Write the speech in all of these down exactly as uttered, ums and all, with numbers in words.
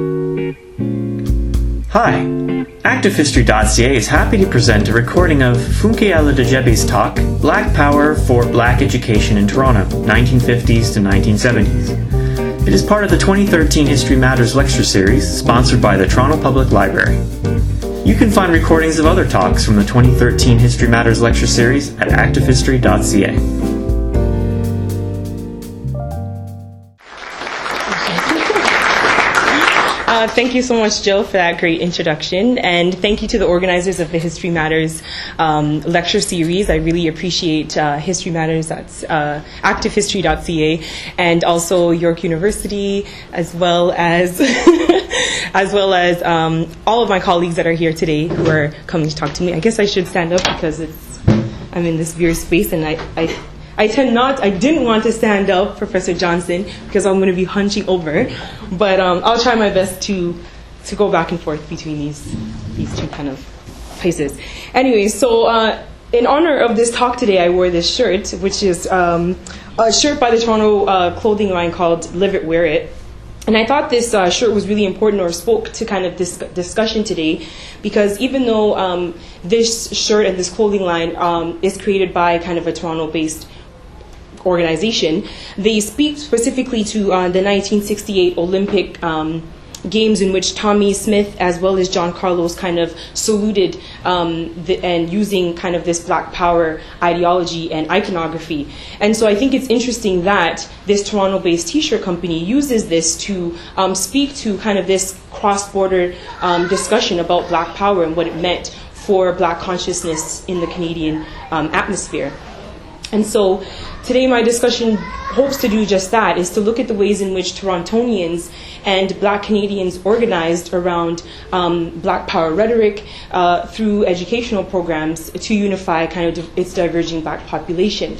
Hi, Active History dot C A is happy to present a recording of Funke Adedejebe's talk, Black Power for Black Education in Toronto, nineteen fifties to nineteen seventies. It is part of the twenty thirteen History Matters lecture series, sponsored by the Toronto Public Library. You can find recordings of other talks from the twenty thirteen History Matters lecture series at Active History dot C A. Uh, thank you so much, Jill, for that great introduction. And thank you to the organizers of the History Matters um, lecture series. I really appreciate uh, History Matters at uh, Active History dot C A and also York University, as well as as well as um, all of my colleagues that are here today who are coming to talk to me. I guess I should stand up because it's I'm in this weird space, and I, I I tend not, I didn't want to stand up, Professor Johnson, because I'm going to be hunching over. But um, I'll try my best to to go back and forth between these these two kind of places. Anyway, so uh, in honor of this talk today, I wore this shirt, which is um, a shirt by the Toronto uh, clothing line called Live It, Wear It. And I thought this uh, shirt was really important, or spoke to kind of this discussion today, because even though um, this shirt and this clothing line um, is created by kind of a Toronto-based organization, they speak specifically to uh, the nineteen sixty-eight Olympic um, Games, in which Tommy Smith as well as John Carlos kind of saluted um, the, and using kind of this Black Power ideology and iconography. And so I think it's interesting that this Toronto-based t-shirt company uses this to um, speak to kind of this cross-border um, discussion about Black Power and what it meant for Black consciousness in the Canadian um, atmosphere. And so today my discussion hopes to do just that, is to look at the ways in which Torontonians and Black Canadians organized around um, Black Power rhetoric uh, through educational programs to unify kind of di- its diverging Black population.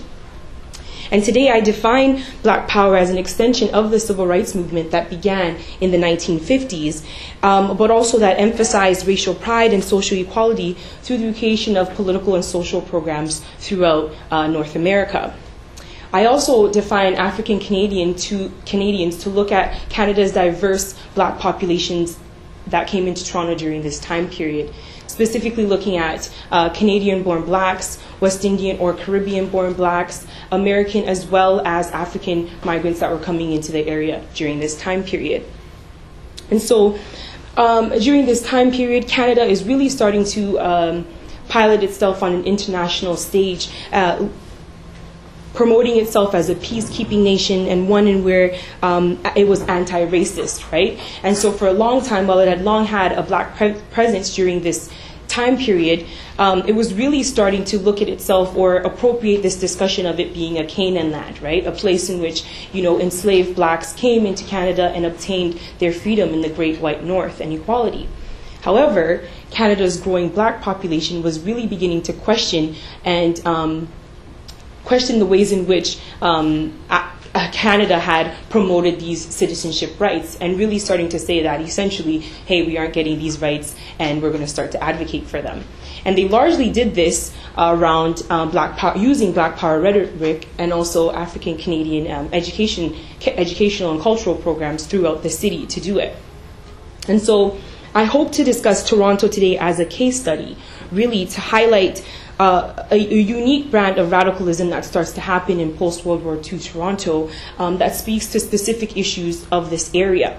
And today I define Black Power as an extension of the civil rights movement that began in the nineteen fifties, um, but also that emphasized racial pride and social equality through the creation of political and social programs throughout uh, North America. I also define African Canadian to Canadians to look at Canada's diverse Black populations that came into Toronto during this time period, specifically looking at uh, Canadian-born Blacks, West Indian or Caribbean-born Blacks, American as well as African migrants that were coming into the area during this time period. And so um, during this time period, Canada is really starting to um, pilot itself on an international stage, uh, promoting itself as a peacekeeping nation and one in where um, it was anti-racist, right? And so for a long time, while it had long had a Black pre- presence during this time period, um, it was really starting to look at itself or appropriate this discussion of it being a Canaan land, right? A place in which, you know, enslaved Blacks came into Canada and obtained their freedom in the Great White North and equality. However, Canada's growing Black population was really beginning to question and um, question the ways in which um, Canada had promoted these citizenship rights, and really starting to say that essentially, hey, we aren't getting these rights and we're going to start to advocate for them. And they largely did this uh, around um, Black Power, using Black Power rhetoric and also African Canadian um, education, educational and cultural programs throughout the city to do it. And so I hope to discuss Toronto today as a case study, really to highlight Uh, a, a unique brand of radicalism that starts to happen in post-World War Two Toronto um, that speaks to specific issues of this area.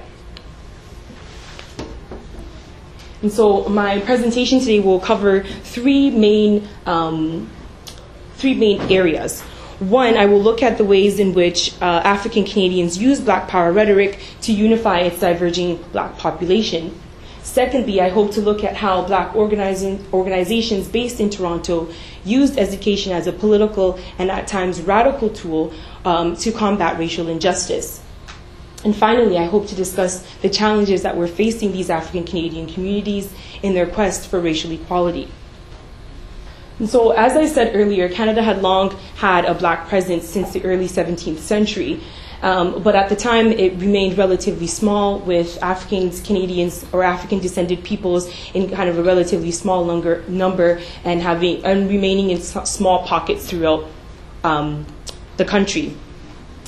And so my presentation today will cover three main, um, three main areas. One, I will look at the ways in which uh, African Canadians use Black Power rhetoric to unify its diverging Black population. Secondly, I hope to look at how Black organizing, organizations based in Toronto used education as a political and at times radical tool um, to combat racial injustice. And finally, I hope to discuss the challenges that were facing these African Canadian communities in their quest for racial equality. And so, as I said earlier, Canada had long had a Black presence since the early seventeenth century. Um, but at the time, it remained relatively small, with Africans, Canadians, or African-descended peoples in kind of a relatively small number, number and having and remaining in small pockets throughout um, the country.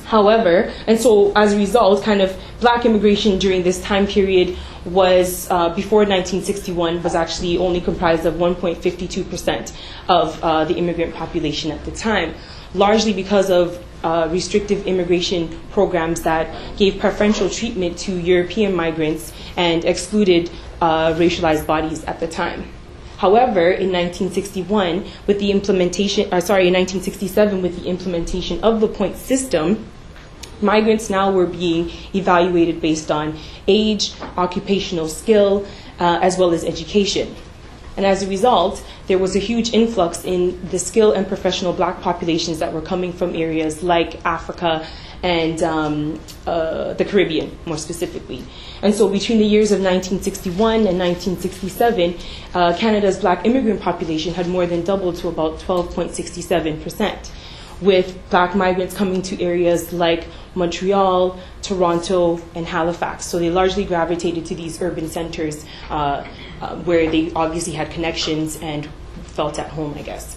However, and so as a result, kind of black immigration during this time period was, uh, before nineteen sixty-one, was actually only comprised of one point five two percent of uh, the immigrant population at the time, largely because of uh, restrictive immigration programs that gave preferential treatment to European migrants and excluded uh, racialized bodies at the time. However, in nineteen sixty-one, with the implementation, uh, sorry, in nineteen sixty-seven, with the implementation of the point system, migrants now were being evaluated based on age, occupational skill, uh, as well as education. And as a result, there was a huge influx in the skill and professional black populations that were coming from areas like Africa and um, uh, the Caribbean, more specifically. And so between the years of nineteen sixty-one and nineteen sixty-seven, uh, Canada's black immigrant population had more than doubled to about twelve point six seven percent, with black migrants coming to areas like Montreal, Toronto, and Halifax. So they largely gravitated to these urban centers uh, uh, where they obviously had connections and felt at home, I guess.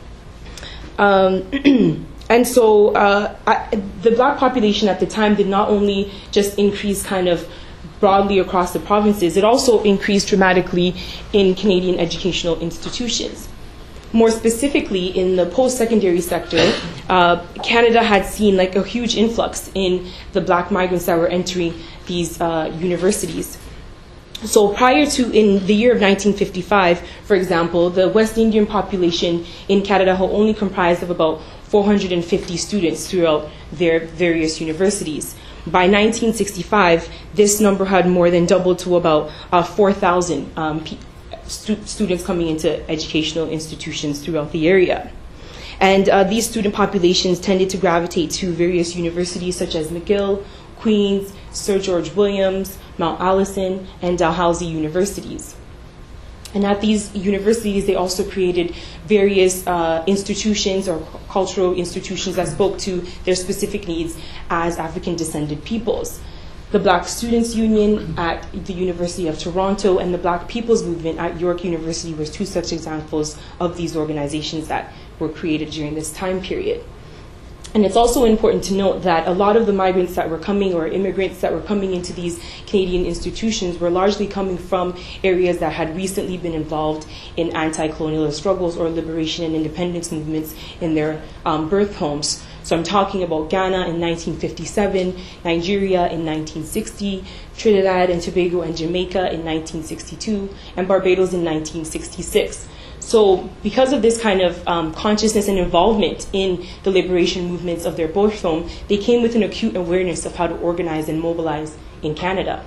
Um, And so uh, I, the black population at the time did not only just increase kind of broadly across the provinces, it also increased dramatically in Canadian educational institutions. More specifically, in the post-secondary sector, uh, Canada had seen like a huge influx in the black migrants that were entering these uh, universities. So prior to, in the year of nineteen fifty-five, for example, the West Indian population in Canada had only comprised of about four hundred fifty students throughout their various universities. By nineteen sixty-five, this number had more than doubled to about uh, four thousand um, p- stu- students coming into educational institutions throughout the area. And uh, these student populations tended to gravitate to various universities such as McGill, Queen's, Sir George Williams, Mount Allison, and Dalhousie universities. And at these universities, they also created various uh, institutions or cultural institutions that spoke to their specific needs as African-descended peoples. The Black Students' Union at the University of Toronto and the Black People's Movement at York University were two such examples of these organizations that were created during this time period. And it's also important to note that a lot of the migrants that were coming, or immigrants that were coming into these Canadian institutions, were largely coming from areas that had recently been involved in anti-colonial struggles or liberation and independence movements in their um, birth homes. So I'm talking about Ghana in nineteen fifty-seven, Nigeria in nineteen sixty, Trinidad and Tobago and Jamaica in nineteen sixty-two, and Barbados in nineteen sixty-six. So because of this kind of um, consciousness and involvement in the liberation movements of their birth home, they came with an acute awareness of how to organize and mobilize in Canada.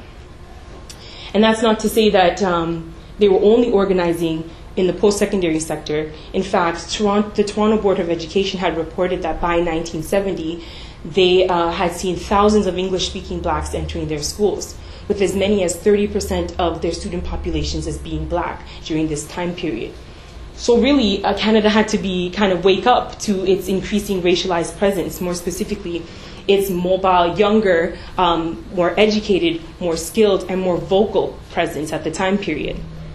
And that's not to say that um, they were only organizing in the post-secondary sector. In fact, Toronto, the Toronto Board of Education had reported that by nineteen seventy, they uh, had seen thousands of English-speaking blacks entering their schools, with as many as thirty percent of their student populations as being black during this time period. So really, uh, Canada had to be kind of wake up to its increasing racialized presence, more specifically, its mobile, younger, um, more educated, more skilled, and more vocal presence at the time period.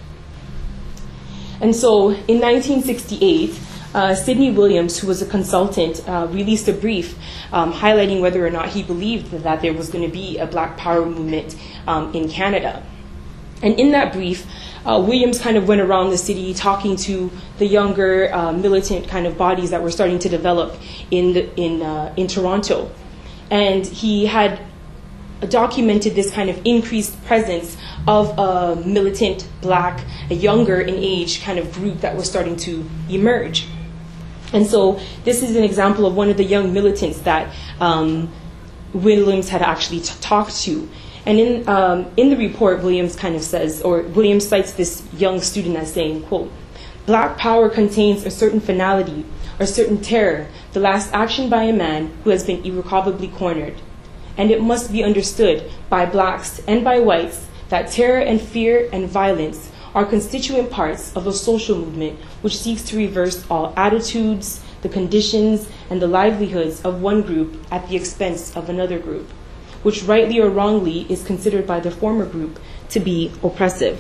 And so in nineteen sixty-eight, uh, Sidney Williams, who was a consultant, uh, released a brief um, highlighting whether or not he believed that there was going to be a Black Power movement um, in Canada. And in that brief, Uh, Williams kind of went around the city talking to the younger uh, militant kind of bodies that were starting to develop in the, in uh, in Toronto, and he had documented this kind of increased presence of a militant black, a younger in age kind of group that was starting to emerge. And so this is an example of one of the young militants that um, Williams had actually t- talked to. And in um, in the report, Williams kind of says, or Williams cites this young student as saying, quote, "Black power contains a certain finality, or certain terror, the last action by a man who has been irrecoverably cornered. And it must be understood by blacks and by whites that terror and fear and violence are constituent parts of a social movement which seeks to reverse all attitudes, the conditions, and the livelihoods of one group at the expense of another group, which rightly or wrongly is considered by the former group to be oppressive."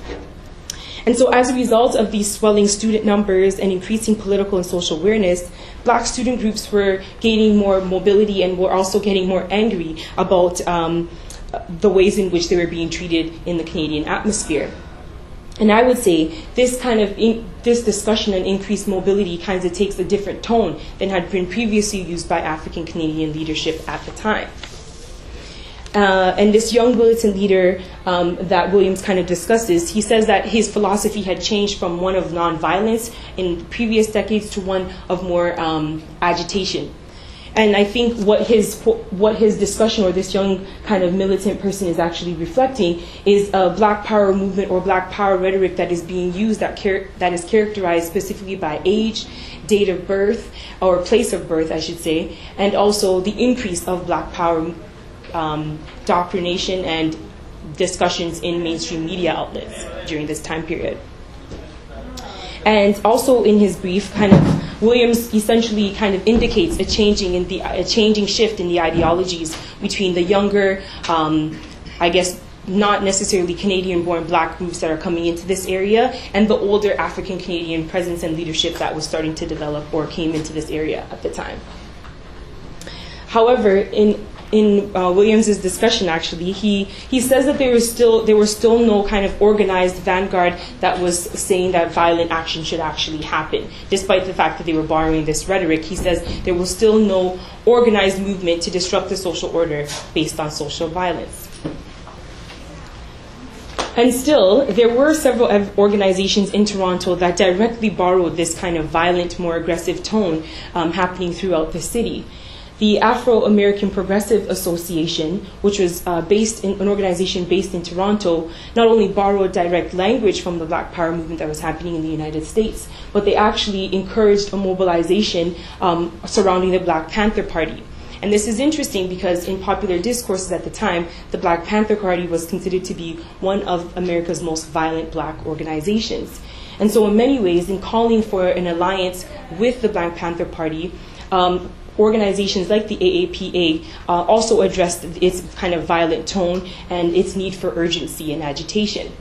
And so as a result of these swelling student numbers and increasing political and social awareness, Black student groups were gaining more mobility and were also getting more angry about um, the ways in which they were being treated in the Canadian atmosphere. And I would say this kind of in, this discussion on increased mobility kind of takes a different tone than had been previously used by African Canadian leadership at the time. Uh, and this young militant leader um, that Williams kind of discusses, he says that his philosophy had changed from one of nonviolence in previous decades to one of more um, agitation. And I think what his what his discussion, or this young kind of militant person, is actually reflecting is a Black Power movement or Black Power rhetoric that is being used that char- that is characterized specifically by age, date of birth, or place of birth, I should say, and also the increase of Black Power um, doctrination and discussions in mainstream media outlets during this time period. And also in his brief, kind of Williams essentially kind of indicates a changing in the a changing shift in the ideologies between the younger, um, I guess, not necessarily Canadian-born Black groups that are coming into this area, and the older African Canadian presence and leadership that was starting to develop or came into this area at the time. However, in In uh, Williams's discussion, actually, he, he says that there was still there was still no kind of organized vanguard that was saying that violent action should actually happen, despite the fact that they were borrowing this rhetoric. He says there was still no organized movement to disrupt the social order based on social violence. And still, there were several organizations in Toronto that directly borrowed this kind of violent, more aggressive tone um, happening throughout the city. The Afro-American Progressive Association, which was uh, based in an organization based in Toronto, not only borrowed direct language from the Black Power movement that was happening in the United States, but they actually encouraged a mobilization um, surrounding the Black Panther Party. And this is interesting because in popular discourses at the time, the Black Panther Party was considered to be one of America's most violent Black organizations. And so in many ways, in calling for an alliance with the Black Panther Party, um, organizations like the A A P A uh, also addressed its kind of violent tone and its need for urgency and agitation.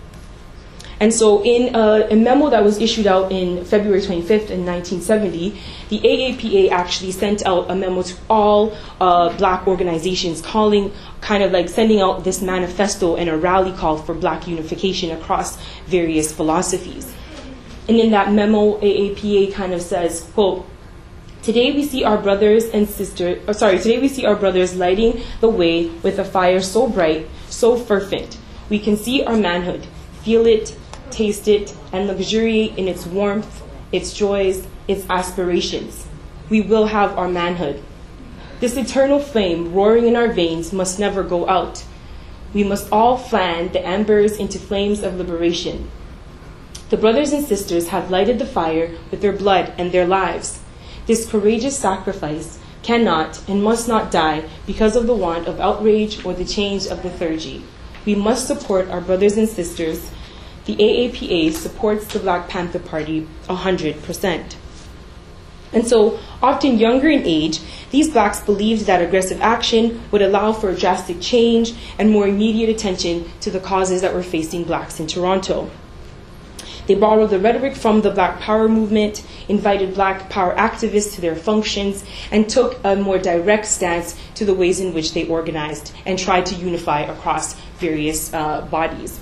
And so in a, a memo that was issued out in February twenty-fifth in nineteen seventy, the A A P A actually sent out a memo to all uh, Black organizations calling, kind of like sending out this manifesto and a rally call for Black unification across various philosophies. And in that memo, A A P A kind of says, quote, Today we see our brothers and sisters, oh, sorry, today we see our brothers lighting the way with a fire so bright, so fervent. We can see our manhood, feel it, taste it, and luxuriate in its warmth, its joys, its aspirations. We will have our manhood. This eternal flame roaring in our veins must never go out. We must all fan the embers into flames of liberation. The brothers and sisters have lighted the fire with their blood and their lives. This courageous sacrifice cannot and must not die because of the want of outrage or the change of the clergy. We must support our brothers and sisters. The A A P A supports the Black Panther Party one hundred percent. And so, often younger in age, these Blacks believed that aggressive action would allow for a drastic change and more immediate attention to the causes that were facing Blacks in Toronto. They borrowed the rhetoric from the Black Power movement, invited Black Power activists to their functions, and took a more direct stance to the ways in which they organized and tried to unify across various uh, bodies.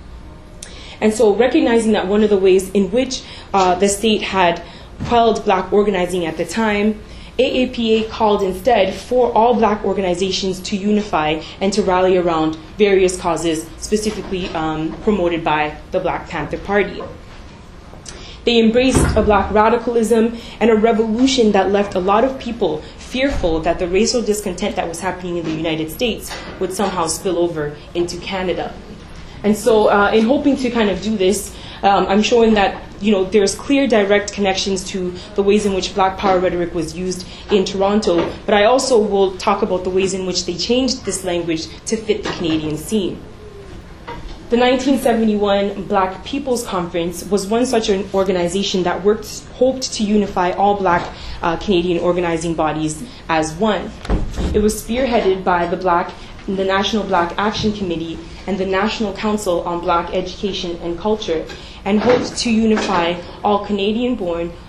And so recognizing that one of the ways in which uh, the state had quelled Black organizing at the time, A A P A called instead for all Black organizations to unify and to rally around various causes specifically um, promoted by the Black Panther Party. They embraced a Black radicalism and a revolution that left a lot of people fearful that the racial discontent that was happening in the United States would somehow spill over into Canada. And so uh, in hoping to kind of do this, um, I'm showing that you know, there's clear direct connections to the ways in which Black Power rhetoric was used in Toronto, but I also will talk about the ways in which they changed this language to fit the Canadian scene. The nineteen seventy-one Black People's Conference was one such an organization that worked, hoped to unify all Black uh, Canadian organizing bodies as one. It was spearheaded by the Black, the National Black Action Committee and the National Council on Black Education and Culture, and hoped to unify all Canadian-born,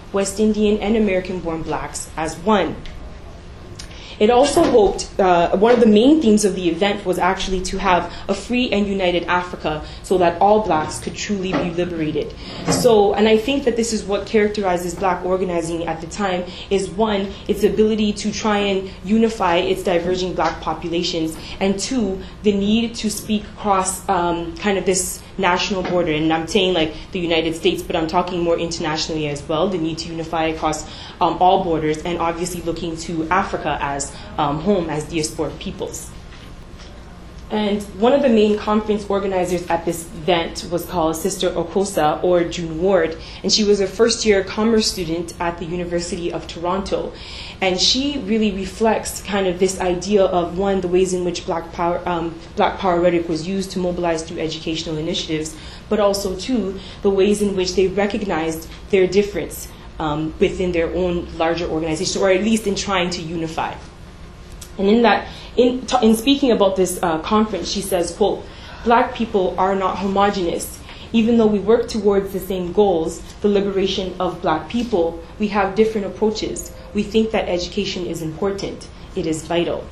West Indian, and American-born blacks as one. It also hoped, uh, one of the main themes of the event was actually to have a free and united Africa so that all blacks could truly be liberated. So, and I think that this is what characterizes black organizing at the time, is one, its ability to try and unify its diverging black populations, and two, the need to speak across um, kind of this national border. And I'm saying like the United States, but I'm talking more internationally as well, the need to unify across um, all borders, and obviously looking to Africa as um, home, as diasporic peoples. And one of the main conference organizers at this event was called Sister Okosa, or June Ward, and she was a first-year commerce student at the University of Toronto. And she really reflects kind of this idea of, one, the ways in which Black Power, um, Black Power rhetoric was used to mobilize through educational initiatives, but also, two, the ways in which they recognized their difference um, within their own larger organization, or at least in trying to unify. And in that, in, t- in speaking about this uh, conference, she says, quote, "Black people are not homogenous. Even though we work towards the same goals, the liberation of black people, we have different approaches. We think that education is important. It is vital."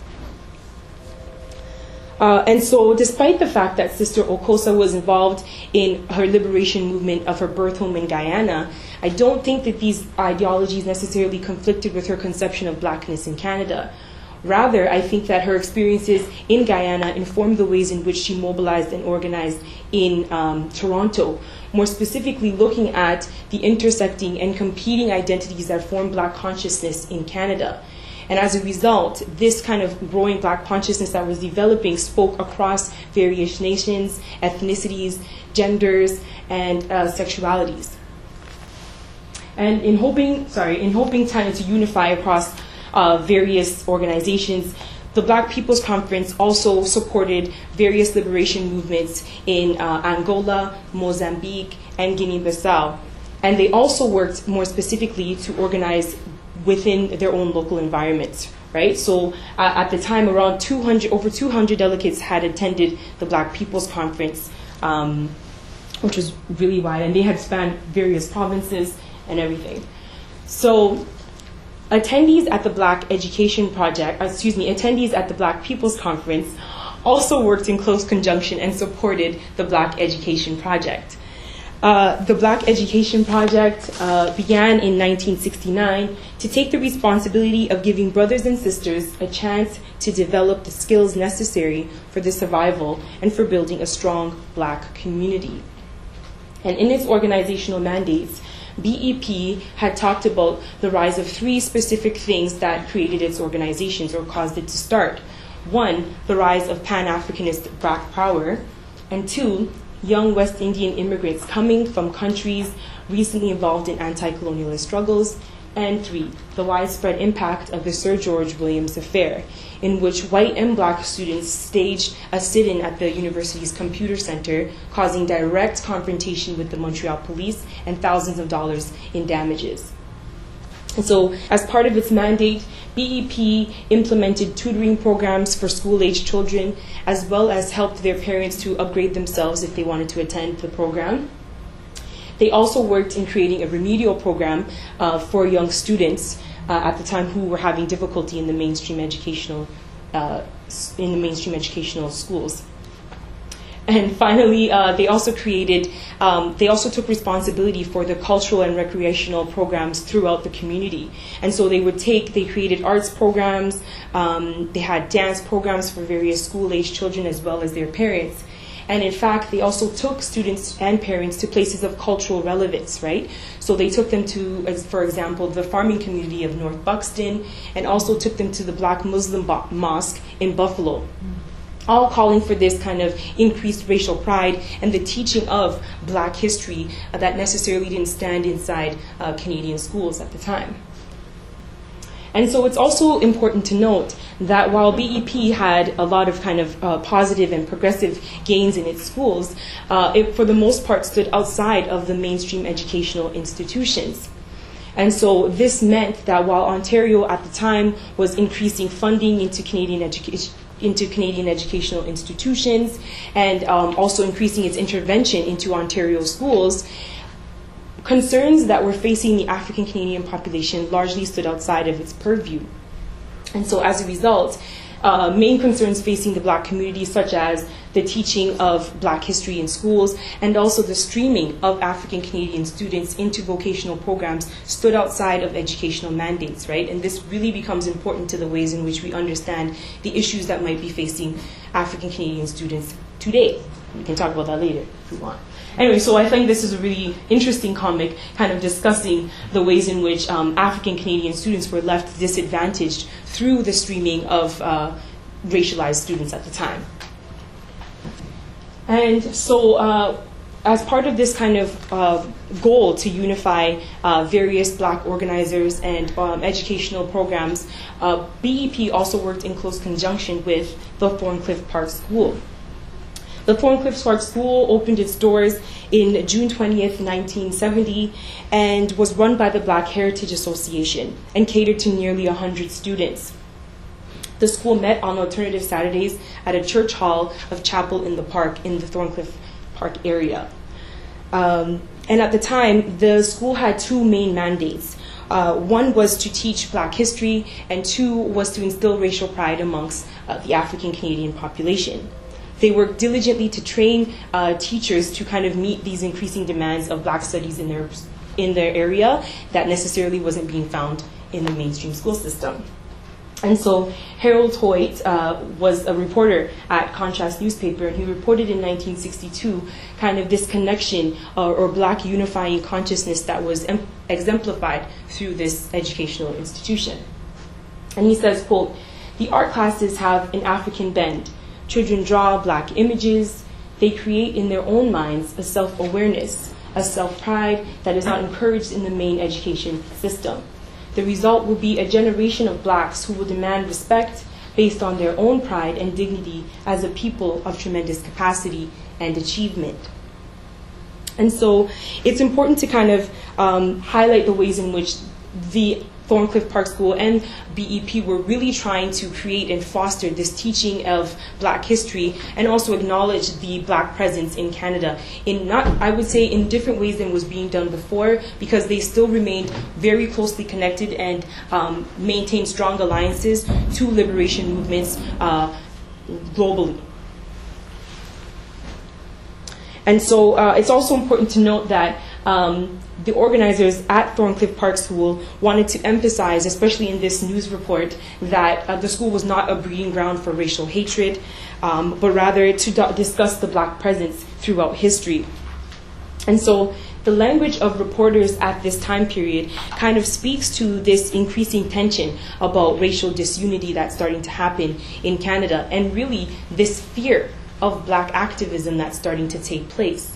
Uh, and so despite the fact that Sister Okosa was involved in her liberation movement of her birth home in Guyana, I don't think that these ideologies necessarily conflicted with her conception of blackness in Canada. Rather, I think that her experiences in Guyana informed the ways in which she mobilized and organized in um, Toronto, more specifically looking at the intersecting and competing identities that form black consciousness in Canada. And as a result, this kind of growing black consciousness that was developing spoke across various nations, ethnicities, genders, and uh, sexualities. And in hoping, sorry, in hoping kind of to unify across uh, various organizations, the Black People's Conference also supported various liberation movements in uh, Angola, Mozambique, and Guinea-Bissau. And they also worked more specifically to organize within their own local environments, right? So uh, at the time, around two hundred, over two hundred delegates had attended the Black People's Conference, um, which was really wide, and they had spanned various provinces and everything. So attendees at the Black Education Project, uh, excuse me, attendees at the Black People's Conference also worked in close conjunction and supported the Black Education Project. Uh, the Black Education Project uh, began in nineteen sixty-nine to take the responsibility of giving brothers and sisters a chance to develop the skills necessary for the survival and for building a strong black community. And in its organizational mandates, B E P had talked about the rise of three specific things that created its organizations or caused it to start. One, the rise of Pan-Africanist Black power, and two, young West Indian immigrants coming from countries recently involved in anti-colonialist struggles, and three, the widespread impact of the Sir George Williams affair, in which white and black students staged a sit-in at the university's computer center, causing direct confrontation with the Montreal police and thousands of dollars in damages. And so, as part of its mandate, B E P implemented tutoring programs for school-aged children, as well as helped their parents to upgrade themselves if they wanted to attend the program. They also worked in creating a remedial program uh, for young students uh, at the time who were having difficulty in the mainstream educational uh, in the mainstream educational schools. And finally, uh, they also created, um, they also took responsibility for the cultural and recreational programs throughout the community. And so they would take, they created arts programs, um, they had dance programs for various school-aged children as well as their parents. And in fact, they also took students and parents to places of cultural relevance, right? So they took them to, as for example, the farming community of North Buxton, and also took them to the Black Muslim bo- Mosque in Buffalo. All calling for this kind of increased racial pride and the teaching of black history uh, that necessarily didn't stand inside uh, Canadian schools at the time. And so it's also important to note that while B E P had a lot of kind of uh, positive and progressive gains in its schools, uh, it for the most part stood outside of the mainstream educational institutions. And so this meant that while Ontario at the time was increasing funding into Canadian education, into Canadian educational institutions, and um, also increasing its intervention into Ontario schools, concerns that were facing the African Canadian population largely stood outside of its purview. And so as a result, uh, main concerns facing the Black community, such as the teaching of Black history in schools and also the streaming of African Canadian students into vocational programs, stood outside of educational mandates, right? And this really becomes important to the ways in which we understand the issues that might be facing African Canadian students today. We can talk about that later if we want. Anyway, so I think this is a really interesting comic kind of discussing the ways in which um, African Canadian students were left disadvantaged through the streaming of uh, racialized students at the time. And so uh, as part of this kind of uh, goal to unify uh, various Black organizers and um, educational programs, uh, B E P also worked in close conjunction with the Thorncliffe Park School. The Thorncliffe Park School opened its doors in June twentieth, nineteen seventy, and was run by the Black Heritage Association and catered to nearly one hundred students. The school met on alternative Saturdays at a church hall of Chapel in the Park in the Thorncliffe Park area. Um, and at the time, the school had two main mandates. Uh, one was to teach Black history, and two was to instill racial pride amongst uh, the African Canadian population. They worked diligently to train uh, teachers to kind of meet these increasing demands of Black studies in their, in their area that necessarily wasn't being found in the mainstream school system. And so Harold Hoyt uh, was a reporter at Contrast newspaper, and he reported in nineteen sixty-two kind of this connection uh, or Black unifying consciousness that was em- exemplified through this educational institution. And he says, quote, "The art classes have an African bend. Children draw Black images. They create in their own minds a self-awareness, a self-pride that is not encouraged in the main education system. The result will be a generation of Blacks who will demand respect based on their own pride and dignity as a people of tremendous capacity and achievement." And so it's important to kind of um, highlight the ways in which the Thorncliffe Park School and B E P were really trying to create and foster this teaching of Black history and also acknowledge the Black presence in Canada in not, I would say, in different ways than was being done before, because they still remained very closely connected and um, maintained strong alliances to liberation movements uh, globally. And so uh, it's also important to note that um, the organizers at Thorncliffe Park School wanted to emphasize, especially in this news report, that uh, the school was not a breeding ground for racial hatred, um, but rather to do- discuss the Black presence throughout history. And so the language of reporters at this time period kind of speaks to this increasing tension about racial disunity that's starting to happen in Canada, and really this fear of Black activism that's starting to take place.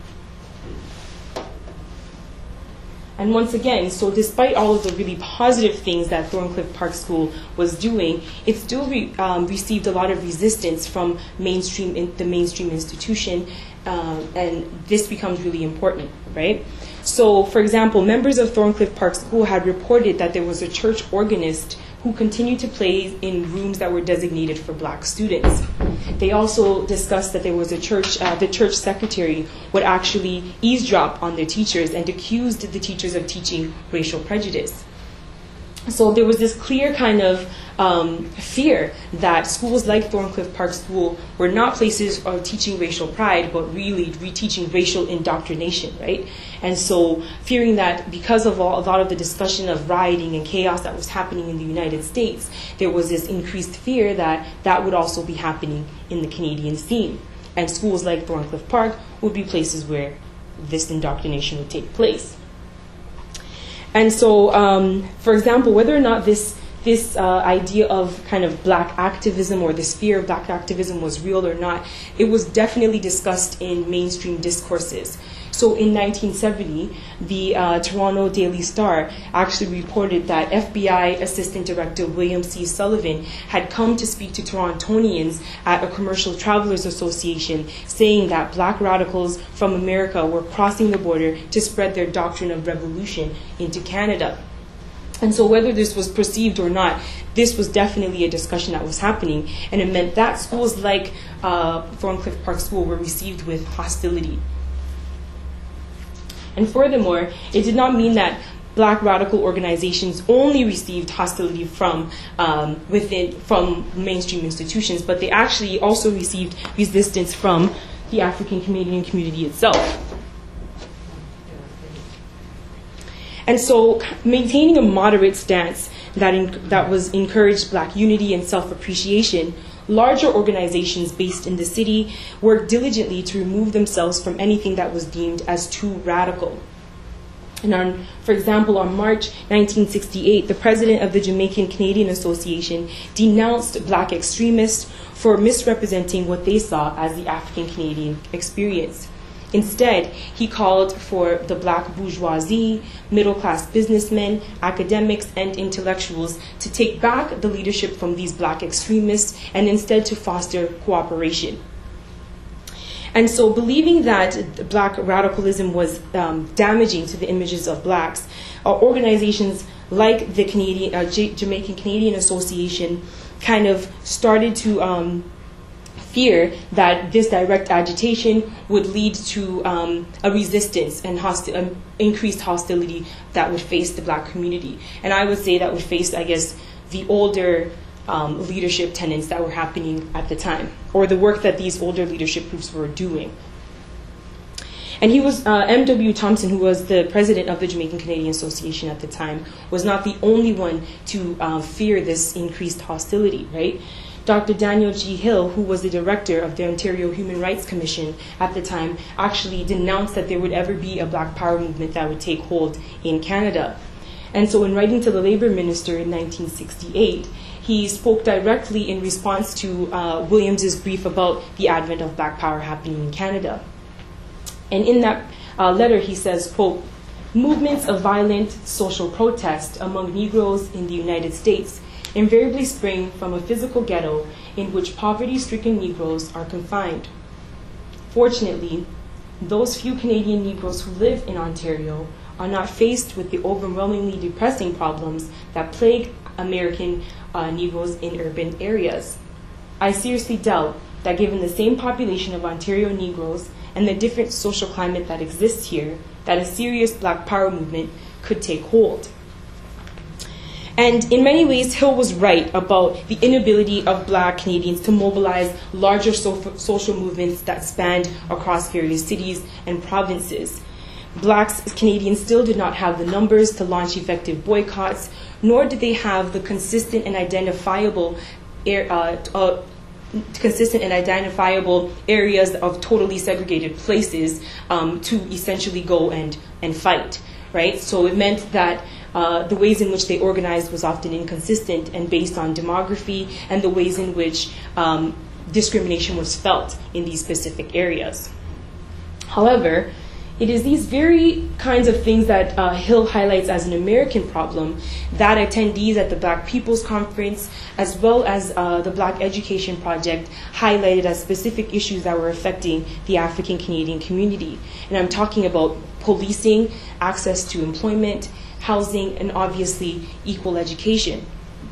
And once again, so despite all of the really positive things that Thorncliffe Park School was doing, it still re, um, received a lot of resistance from mainstream in, the mainstream institution, uh, and this becomes really important, right? So, for example, members of Thorncliffe Park School had reported that there was a church organist who continued to play in rooms that were designated for Black students. They also discussed that there was a church, uh, the church secretary would actually eavesdrop on their teachers and accused the teachers of teaching racial prejudice. So there was this clear kind of um, fear that schools like Thorncliffe Park School were not places of teaching racial pride, but really reteaching racial indoctrination, right? And so fearing that because of all, a lot of the discussion of rioting and chaos that was happening in the United States, there was this increased fear that that would also be happening in the Canadian scene. And schools like Thorncliffe Park would be places where this indoctrination would take place. And so, um, for example, whether or not this this uh, idea of kind of Black activism or this fear of Black activism was real or not, it was definitely discussed in mainstream discourses. So in nineteen seventy, the uh, Toronto Daily Star actually reported that F B I Assistant Director William C. Sullivan had come to speak to Torontonians at a Commercial Travelers Association, saying that Black radicals from America were crossing the border to spread their doctrine of revolution into Canada. And so whether this was perceived or not, this was definitely a discussion that was happening, and it meant that schools like uh, Thorncliffe Park School were received with hostility. And furthermore, it did not mean that Black radical organizations only received hostility from um, within from mainstream institutions, but they actually also received resistance from the African Canadian community itself. And so maintaining a moderate stance that, in, that was encouraged Black unity and self-appreciation, larger organizations based in the city worked diligently to remove themselves from anything that was deemed as too radical. And on, for example, on March nineteen sixty-eight, the president of the Jamaican Canadian Association denounced Black extremists for misrepresenting what they saw as the African Canadian experience. Instead, he called for the Black bourgeoisie, middle-class businessmen, academics, and intellectuals to take back the leadership from these Black extremists and instead to foster cooperation. And so, believing that Black radicalism was um, damaging to the images of Blacks, uh, organizations like the Canadian, uh, J- Jamaican Canadian Association kind of started to um, fear that this direct agitation would lead to um, a resistance and hosti- um, increased hostility that would face the Black community. And I would say that would face, I guess, the older Um, leadership tenets that were happening at the time, or the work that these older leadership groups were doing. And he was, uh, M W Thompson, who was the president of the Jamaican Canadian Association at the time, was not the only one to uh, fear this increased hostility, right? Doctor Daniel G. Hill, who was the director of the Ontario Human Rights Commission at the time, actually denounced that there would ever be a Black Power movement that would take hold in Canada. And so in writing to the Labour Minister in nineteen sixty-eight, he spoke directly in response to uh, Williams's brief about the advent of Black Power happening in Canada. And in that uh, letter, he says, quote, "Movements of violent social protest among Negroes in the United States invariably spring from a physical ghetto in which poverty-stricken Negroes are confined. Fortunately, those few Canadian Negroes who live in Ontario are not faced with the overwhelmingly depressing problems that plague American uh, Negroes in urban areas. I seriously doubt that given the same population of Ontario Negroes and the different social climate that exists here, that a serious Black Power movement could take hold." And in many ways, Hill was right about the inability of Black Canadians to mobilize larger so- social movements that spanned across various cities and provinces. Blacks Canadians still did not have the numbers to launch effective boycotts, nor did they have the consistent and identifiable air, uh, uh, consistent and identifiable areas of totally segregated places um, to essentially go and, and fight, right? So it meant that uh, the ways in which they organized was often inconsistent and based on demography and the ways in which um, discrimination was felt in these specific areas. However, it is these very kinds of things that uh, Hill highlights as an American problem that attendees at the Black People's Conference, as well as uh, the Black Education Project, highlighted as specific issues that were affecting the African Canadian community. And I'm talking about policing, access to employment, housing, and obviously equal education.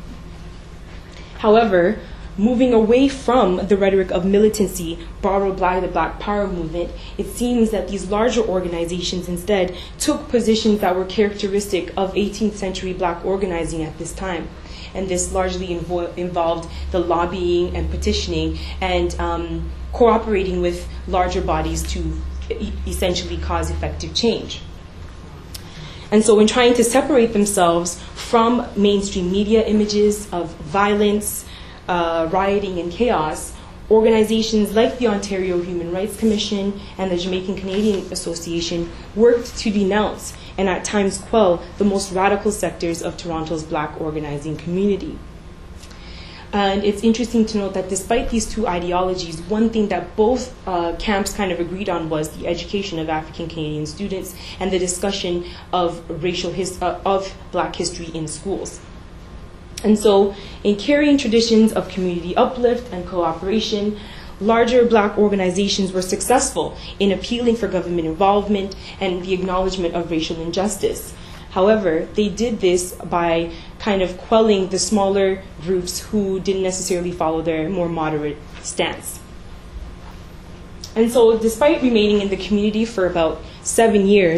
However, moving away from the rhetoric of militancy borrowed by the Black Power movement, it seems that these larger organizations instead took positions that were characteristic of eighteenth century Black organizing at this time. And this largely invo- involved the lobbying and petitioning and um, cooperating with larger bodies to e- essentially cause effective change. And so in trying to separate themselves from mainstream media images of violence, Uh, rioting and chaos, organizations like the Ontario Human Rights Commission and the Jamaican Canadian Association worked to denounce and at times quell the most radical sectors of Toronto's Black organizing community. And it's interesting to note that despite these two ideologies, one thing that both uh, camps kind of agreed on was the education of African Canadian students and the discussion of racial his- uh, of Black history in schools. And so, in carrying traditions of community uplift and cooperation, larger Black organizations were successful in appealing for government involvement and the acknowledgement of racial injustice. However, they did this by kind of quelling the smaller groups who didn't necessarily follow their more moderate stance. And so, despite remaining in the community for about seven years,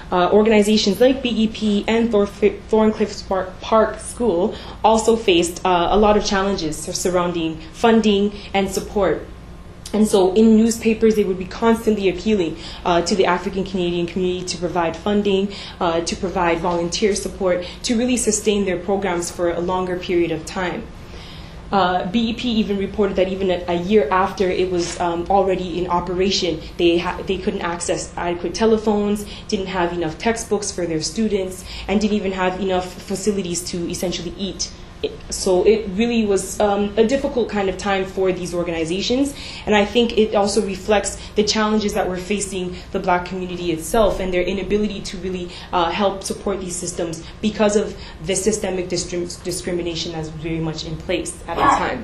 Uh, organizations like B E P and Thor- Thorncliffe Park School also faced uh, a lot of challenges surrounding funding and support. And so in newspapers, they would be constantly appealing uh, to the African Canadian community to provide funding, uh, to provide volunteer support, to really sustain their programs for a longer period of time. Uh, B E P even reported that even a, a year after it was um, already in operation, they ha- they couldn't access adequate telephones, didn't have enough textbooks for their students, and didn't even have enough facilities to essentially eat. It, so it really was um, a difficult kind of time for these organizations, and I think it also reflects the challenges that we're facing the Black community itself and their inability to really uh, help support these systems because of the systemic distri- discrimination that's very much in place at the time.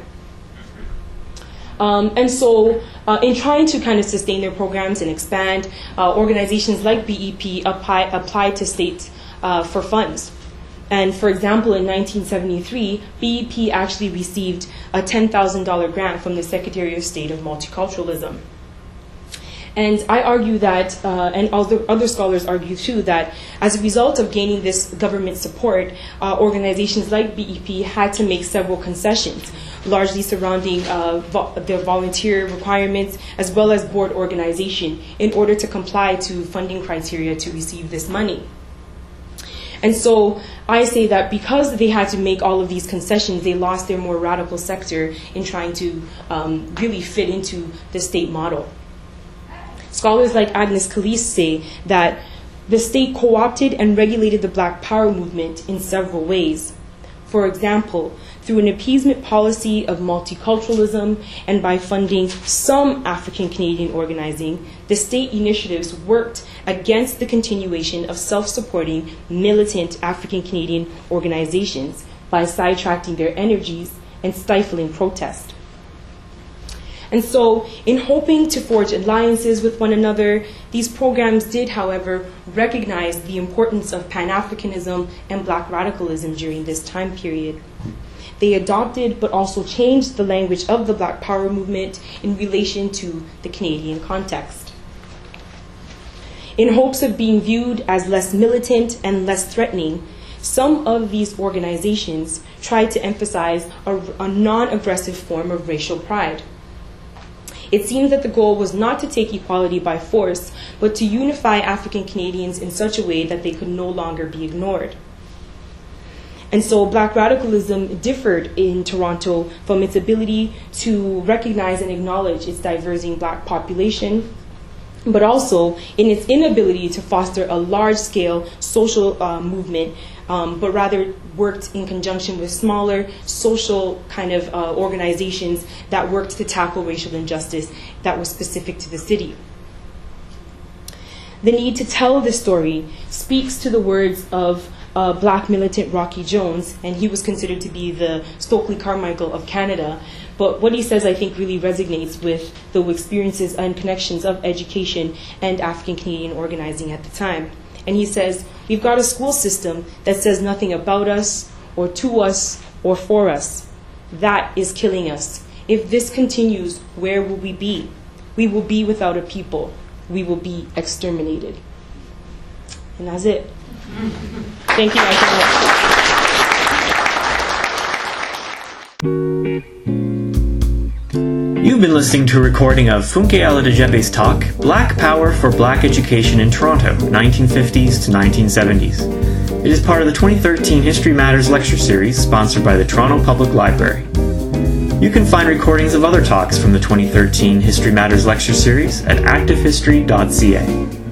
Um, and so uh, in trying to kind of sustain their programs and expand, uh, organizations like B E P apply, applied to states uh, for funds. And for example, in nineteen seventy-three, B E P actually received a ten thousand dollars grant from the Secretary of State of Multiculturalism. And I argue that, uh, and other, other scholars argue too, that as a result of gaining this government support, uh, organizations like B E P had to make several concessions, largely surrounding uh, vo- their volunteer requirements as well as board organization in order to comply to funding criteria to receive this money. And so I say that because they had to make all of these concessions, they lost their more radical sector in trying to um, really fit into the state model. Scholars like Agnes Calise say that the state co-opted and regulated the Black Power movement in several ways. For example, through an appeasement policy of multiculturalism and by funding some African Canadian organizing, the state initiatives worked against the continuation of self-supporting militant African Canadian organizations by sidetracking their energies and stifling protest. And so, in hoping to forge alliances with one another, these programs did, however, recognize the importance of Pan-Africanism and Black radicalism during this time period. They adopted but also changed the language of the Black Power movement in relation to the Canadian context. In hopes of being viewed as less militant and less threatening, some of these organizations tried to emphasize a, a non-aggressive form of racial pride. It seemed that the goal was not to take equality by force, but to unify African Canadians in such a way that they could no longer be ignored. And so Black radicalism differed in Toronto from its ability to recognize and acknowledge its diverging Black population, but also in its inability to foster a large-scale social uh, movement, um, but rather worked in conjunction with smaller social kind of uh, organizations that worked to tackle racial injustice that was specific to the city. The need to tell this story speaks to the words of uh, Black militant Rocky Jones, and he was considered to be the Stokely Carmichael of Canada. But what he says, I think, really resonates with the experiences and connections of education and African Canadian organizing at the time. And he says, we've got a school system that says nothing about us or to us or for us. That is killing us. If this continues, where will we be? We will be without a people. We will be exterminated. And that's it. Thank you guys so much. You've been listening to a recording of Funke Aladjebe's talk, Black Power for Black Education in Toronto, nineteen fifties to nineteen seventies. It is part of the twenty thirteen History Matters lecture series sponsored by the Toronto Public Library. You can find recordings of other talks from the twenty thirteen History Matters lecture series at active history dot c a.